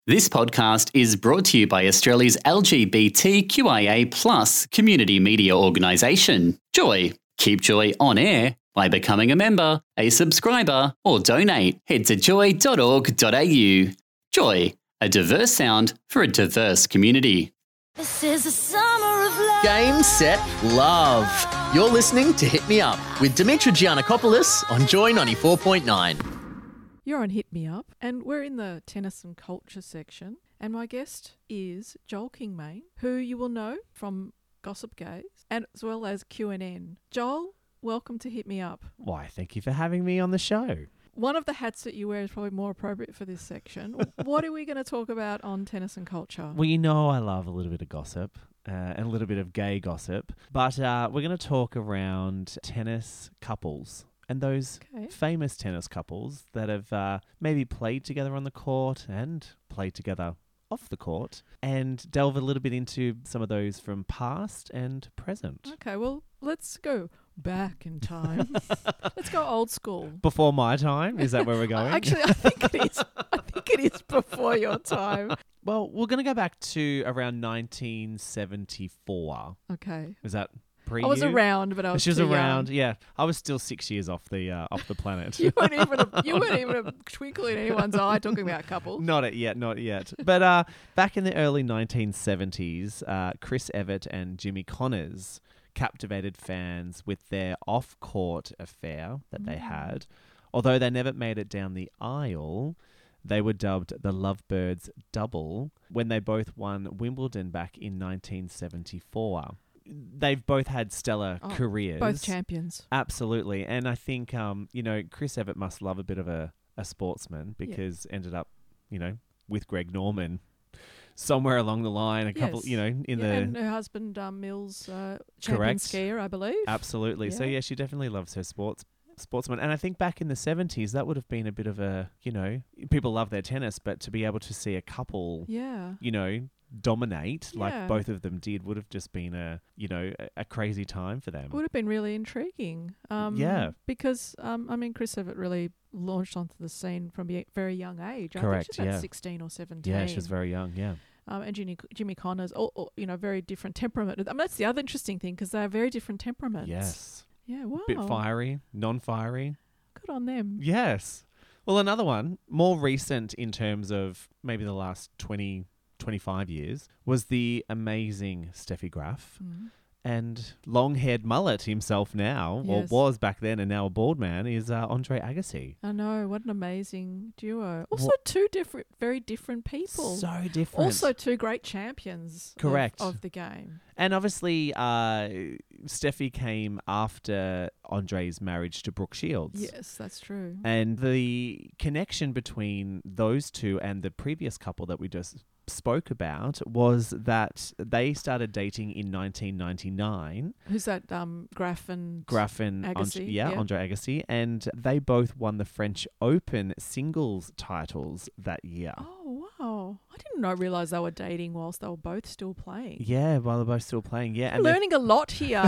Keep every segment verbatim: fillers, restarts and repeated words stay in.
This podcast is brought to you by Australia's L G B T Q I A plus community media organisation, Joy. Keep Joy on air by becoming a member, a subscriber, or donate. Head to joy dot org dot a u. Joy, a diverse sound for a diverse community. This is the summer of love. Game, set, love. You're listening to Hit Me Up with Dimitra Giannakopoulos on Joy ninety-four point nine. You're on Hit Me Up, and we're in the tennis and culture section. And my guest is Joel Kingmain, who you will know from Gossip Gaze, and as well as Q N N. Joel, welcome to Hit Me Up. Why, thank you for having me on the show. One of the hats that you wear is probably more appropriate for this section. What are we going to talk about on tennis and culture? Well, you know I love a little bit of gossip uh, and a little bit of gay gossip, but uh, we're going to talk around tennis couples. And those Okay. famous tennis couples that have uh, maybe played together on the court and played together off the court, and delve a little bit into some of those from past and present. Okay, well, let's go back in time. Let's go old school. Before my time, is that where we're going? Actually, I think it is. I think it is before your time. Well, we're going to go back to around nineteen seventy-four. Okay. Was that pre I was you? around, but I was She was too around, young. yeah. I was still six years off the uh, off the planet. You weren't even a, you weren't even a twinkle in anyone's eye talking about couples. Not it yet, not yet. But uh, back in the early nineteen seventies, uh, Chris Evert and Jimmy Connors captivated fans with their off-court affair that they had. Although they never made it down the aisle, they were dubbed the Lovebirds Double when they both won Wimbledon back in nineteen seventy-four. They've both had stellar Oh, careers. Both champions. Absolutely. And I think, um, you know, Chris Evert must love a bit of a, a sportsman because ended up, you know, with Greg Norman somewhere along the line, a couple, Yes. you know, in Yeah, the... and her husband, um, Mills, uh, champion Correct. skier, I believe. Absolutely. So, Yeah. yeah, she definitely loves her sports sportsman. And I think back in the seventies, that would have been a bit of a, you know, people love their tennis, but to be able to see a couple, Yeah. you know, dominate Yeah. like both of them did would have just been a, you know, a, a crazy time for them. It would have been really intriguing. Um, Yeah. Because, um, I mean, Chris Evert really launched onto the scene from a very young age. I Correct, think she was about yeah. sixteen or seventeen. Yeah, she was very young, yeah. Um, and Jimmy, Jimmy Connors, all, all, you know, very different temperament. I mean, that's the other interesting thing because they're very different temperaments. Yes. Yeah, wow. Bit fiery, non-fiery. Good on them. Yes. Well, another one, more recent in terms of maybe the last twenty, twenty-five years, was the amazing Steffi Graf Mm. and long-haired mullet himself now, Yes. or was back then and now a bald man, is uh, Andre Agassi. I know, what an amazing duo. Also, What- two different, very different people. So different. Also, two great champions of- Correct. Of, the game. And obviously, uh, Steffi came after Andre's marriage to Brooke Shields. Yes, that's true. And the connection between those two and the previous couple that we just spoke about was that they started dating in nineteen ninety-nine. Who's that? Um, Graf and Graf and Agassi, Andre, yeah, yeah. Andre Agassi, and they both won the French Open singles titles that year. Oh wow! I didn't know realize they were dating whilst they were both still playing. Yeah, while they're both still playing. Yeah, I'm and they're, learning a lot here.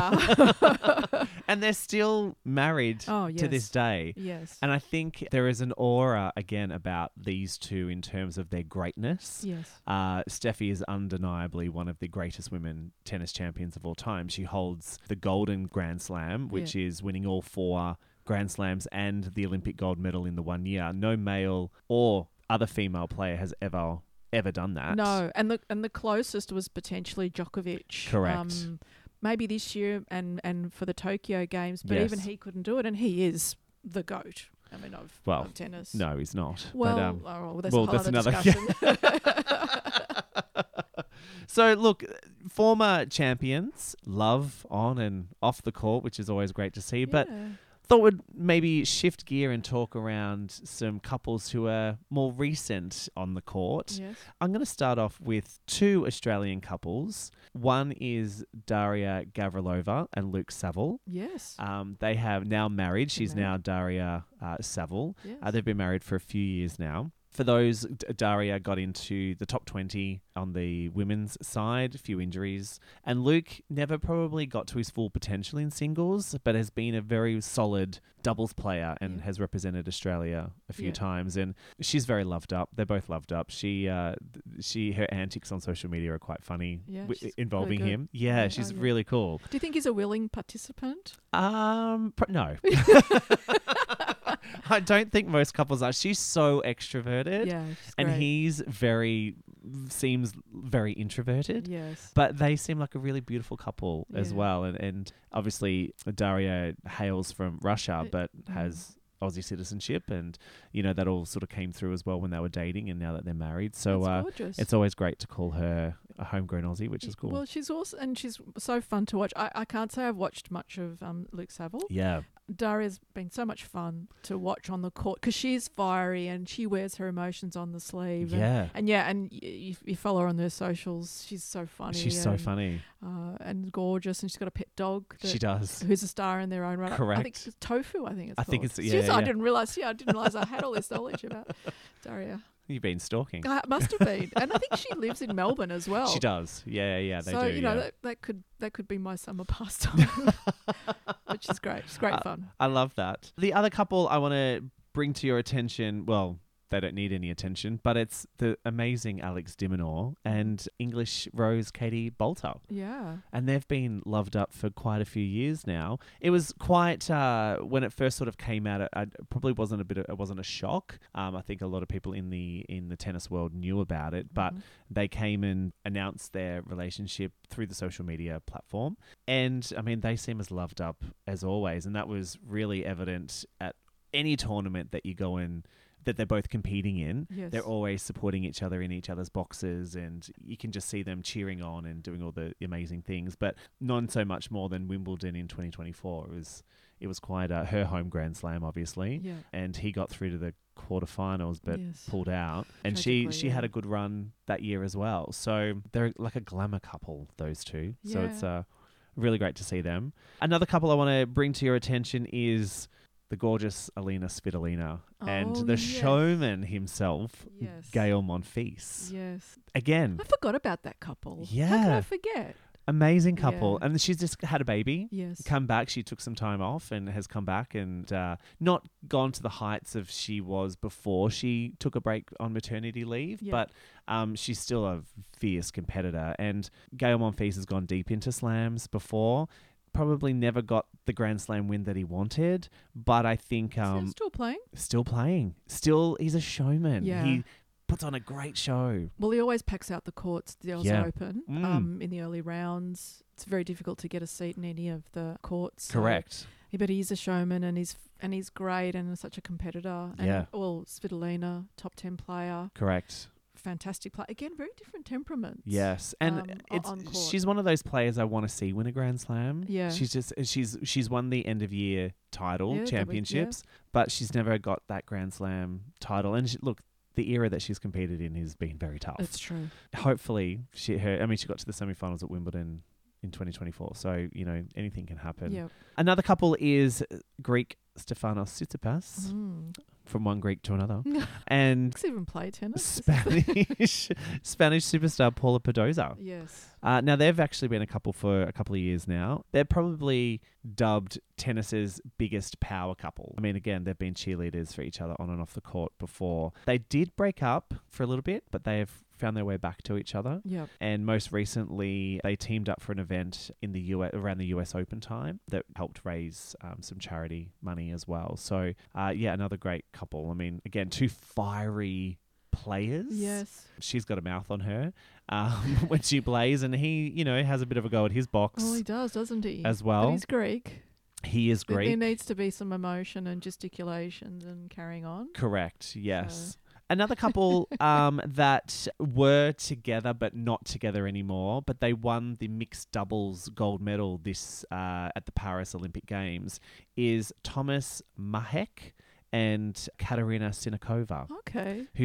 and they're still married Oh, to this yes. day. Yes. And I think there is an aura again about these two in terms of their greatness. Yes. Uh, Steffi is undeniably one of the greatest women tennis champions of all time. She holds the Golden Grand Slam, which is winning all four Grand Slams and the Olympic gold medal in the one year. No male or other female player has ever ever done that. No, and the and the closest was potentially Djokovic. Correct. Um, maybe this year and, and for the Tokyo Games, but even Yes. he couldn't do it, and he is the GOAT. I mean, of, Well, of tennis. No, he's not. Well, but, um, oh, well, that's well, a whole that's other another- discussion. So, look, former champions, love on and off the court, which is always great to see. But Yeah. thought we'd maybe shift gear and talk around some couples who are more recent on the court. Yes. I'm going to start off with two Australian couples. One is Daria Gavrilova and Luke Saville. Yes. Um, they have now married. She's Married. now Daria uh, Saville. Yes. Uh, they've been married for a few years now. for those, D- Daria got into the top twenty on the women's side, a few injuries. And Luke never probably got to his full potential in singles, but has been a very solid doubles player and Yeah. has represented Australia a few Yeah. times. And she's very loved up. They're both loved up. She, uh, she, her antics on social media are quite funny Yeah, wi- she's involving really good. him. Yeah, Yeah, she's oh, yeah. really cool. Do you think he's a willing participant? Um, pr- no. I don't think most couples are. She's so extroverted. Yeah, she's And great. he's very, seems very introverted. Yes. But they seem like a really beautiful couple as Yeah. well. And, and obviously, Daria hails from Russia, Uh, but mm. has Aussie citizenship. And, you know, that all sort of came through as well when they were dating and now that they're married. So That's uh, gorgeous. it's always great to call her a homegrown Aussie, which is cool. Well, she's awesome, and she's so fun to watch. I, I can't say I've watched much of um, Luke Saville. yeah. Daria's been so much fun to watch on the court because she's fiery and she wears her emotions on the sleeve. And, Yeah. and yeah, and y- you, you follow her on her socials. She's so funny. She's so and, funny. uh, and gorgeous, and she's got a pet dog. She that- does. Who's a star in their own right. I think Correct. it's Tofu. I think it's. I think called. it's- yeah, Seriously, I yeah. didn't realize. Yeah, I didn't realize I had all this knowledge about Daria. You've been stalking. I must have been, and I think she lives in Melbourne as well. She does. Yeah, yeah, they so do. you know yeah. that, that could that could be my summer pastime, which is great. It's great Uh, fun. I love that. The other couple I want to bring to your attention, well, they don't need any attention, but it's the amazing Alex Diminor and English Rose Katie Bolter. Yeah. And they've been loved up for quite a few years now. It was quite, uh, when it first sort of came out, it, it probably wasn't a bit of, it wasn't a shock. Um, I think a lot of people in the in the tennis world knew about it, but Mhm. they came and announced their relationship through the social media platform. And I mean, they seem as loved up as always. And that was really evident at any tournament that you go in that they're both competing in. Yes. They're always supporting each other in each other's boxes, and you can just see them cheering on and doing all the amazing things. But not so much more than Wimbledon in twenty twenty-four. It was it was quite a, her home Grand Slam, obviously, Yeah. and he got through to the quarterfinals, but Yes. pulled out. And she Tragically, she had yeah. a good run that year as well. So they're like a glamour couple, those two. So Yeah. it's uh, really great to see them. Another couple I want to bring to your attention is the gorgeous Alina Svitolina and Oh, the yes. showman himself, Yes. Gael Monfils. Yes. Again, I forgot about that couple. How could Yeah. I forget? amazing couple. Yeah. And she's just had a baby. Yes. Come back. She took some time off and has come back and uh, not gone to the heights of she was before she took a break on maternity leave, Yeah. but um, she's still a fierce competitor. And Gael Monfils has gone deep into slams before. Probably never got the Grand Slam win that he wanted, but I think Is he um, still playing? still playing. Still, he's a showman. Yeah. He puts on a great show. Well, he always packs out the courts, the Aussie Yeah. Open, Mm. um, in the early rounds. It's very difficult to get a seat in any of the courts. so- Correct. Yeah, but he's a showman and he's and he's great and such a competitor. And, Yeah. Well, Svitolina, top ten player, Correct. fantastic player. Again, very different temperaments. Yes, and um, o- it's on court. she's one of those players I want to see win a Grand Slam. Yeah. she's just she's she's won the end of year title Yeah, that was- yeah. championships, but she's never got that Grand Slam title. And she, look, the era that she's competed in has been very tough. That's true. Hopefully, she her I mean she got to the semifinals at Wimbledon in twenty twenty-four. So you know anything can happen. Yeah. Another couple is Greek Stefanos Tsitsipas, Mm. from one Greek to another, and Does he even play tennis? Spanish Spanish superstar Paula Pedoza. Yes. Uh, now, they've actually been a couple for a couple of years now. They're probably dubbed tennis's biggest power couple. I mean, again, they've been cheerleaders for each other on and off the court before. They did break up for a little bit, but they have found their way back to each other. Yep. And most recently, they teamed up for an event in the U S around the U S Open time that helped raise um, some charity money as well. So, uh, yeah, another great couple. I mean, again, two fiery players. Yes. She's got a mouth on her um, when she plays, and he, you know, has a bit of a go at his box Well, he does, doesn't he? as But well. he's Greek. He is There- There Greek. needs to be some emotion and gesticulations and carrying on. Correct. Yes. Another couple um, that were together but not together anymore, but they won the mixed doubles gold medal this uh, at the Paris Olympic Games is Thomas Mahek and Katerina Sinakova, Okay. who's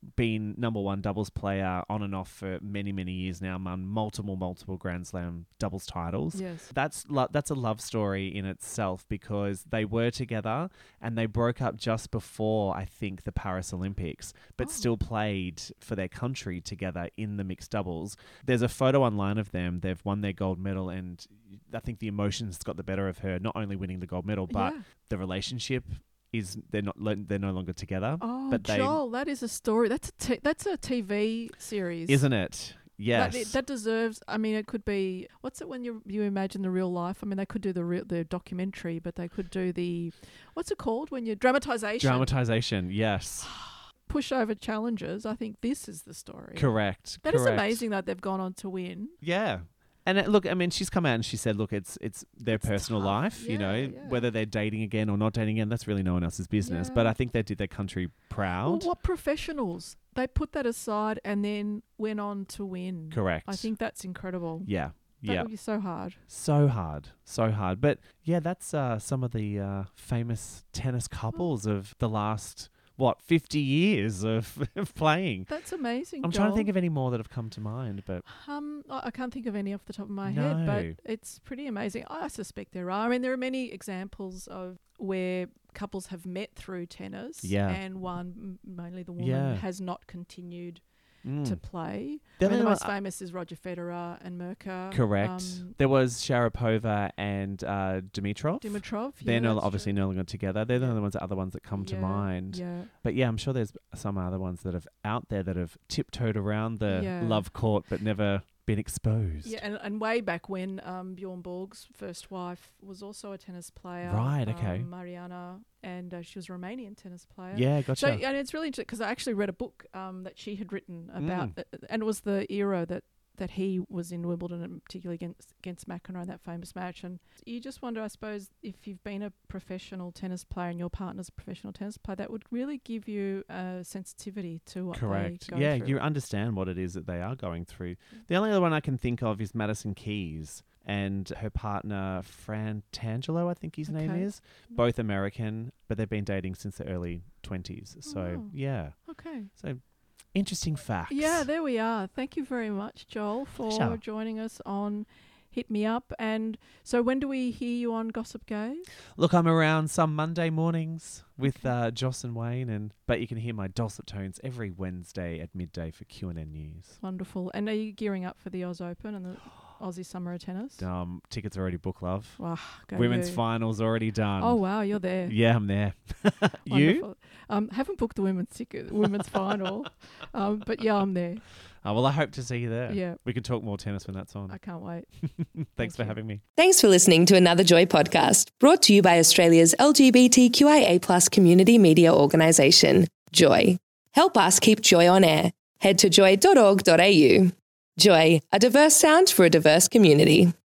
been number one doubles player on and off for many, many years now, won multiple, multiple Grand Slam doubles titles. Yes. That's lo- that's a love story in itself because they were together and they broke up just before, I think, the Paris Olympics, but Oh. still played for their country together in the mixed doubles. There's a photo online of them. They've won their gold medal, and I think the emotions got the better of her, not only winning the gold medal, but Yeah. the relationship is they're not they're no longer together. Oh, but they, Joel, that is a story. That's a t- that's a T V series, isn't it? Yes. That, that deserves. I mean, it could be. What's it when you you imagine the real life? I mean, they could do the real, the documentary, but they could do the what's it called when you dramatization. Dramatization, yes. Pushover challenges. I think this is the story. Correct. That is correct. amazing that they've gone on to win. Yeah. And it, look, I mean, she's come out and she said, look, it's it's their It's personal tough. life, you Yeah, know, yeah. whether they're dating again or not dating again, that's really no one else's business. But Yeah. I think they did their country Well, proud. what professionals? They put that aside and then went on to win. Correct. I think that's incredible. Yeah. That Yeah. would be so hard. So hard. So hard. But yeah, that's uh, some of the uh, famous tennis couples of the last, what, fifty years of, of playing. That's amazing. I'm trying to Joel. think of any more that have come to mind, but Um, I I can't think of any off the top of my No. head, but it's pretty amazing. I suspect there are. I mean, there are many examples of where couples have met through tennis, Yeah. and one, m- mainly the woman, Yeah. has not continued mm. to play. The I mean, only the one- most famous is Roger Federer and Merker. Correct. Um, There was Sharapova and uh, Dimitrov. Dimitrov. They're yeah, no, that's obviously true. no longer together. They're the Yeah. only ones, other ones that come to Yeah, mind. Yeah. But yeah, I'm sure there's some other ones that have out there that have tiptoed around the Yeah. love court but never been exposed. Yeah, and, and way back when um, Bjorn Borg's first wife was also a tennis player. Right, okay. um, Mariana, and uh, she was a Romanian tennis player. Yeah, gotcha. So, and it's really interesting because I actually read a book um, that she had written about, Mm. uh, and it was the era that, that he was in Wimbledon, and particularly against against McEnroe in that famous match. And you just wonder, I suppose, if you've been a professional tennis player and your partner's a professional tennis player, that would really give you a sensitivity to what Correct. they go Yeah, through. you understand what it is that they are going through. The only other one I can think of is Madison Keys and her partner, Fran Tangelo, I think his name Okay. is. Both American, but they've been dating since the early twenties. So, Oh. yeah. Okay. So, interesting facts. Yeah, there we are. Thank you very much, Joel, for Pleasure. joining us on Hit Me Up. And so when do we hear you on Gossip Gaze? Look, I'm around some Monday mornings with uh, Joss and Wayne, and but you can hear my dulcet tones every Wednesday at midday for Q and N News. Wonderful. And are you gearing up for the Oz Open and the Aussie Summer of Tennis? Um, tickets already booked, love. Wow, go Women's you. finals already done. Oh, wow, you're there. Yeah, I'm there. you? Wonderful. Um, haven't booked the women's ticket, women's final, um, but yeah, I'm there. Oh, well, I hope to see you there. Yeah. We can talk more tennis when that's on. I can't wait. Thanks Thank for you. having me. Thanks for listening to another Joy podcast, brought to you by Australia's L G B T Q I A plus community media organisation, Joy. Help us keep Joy on air. Head to joy dot org dot a u. Joy, a diverse sound for a diverse community.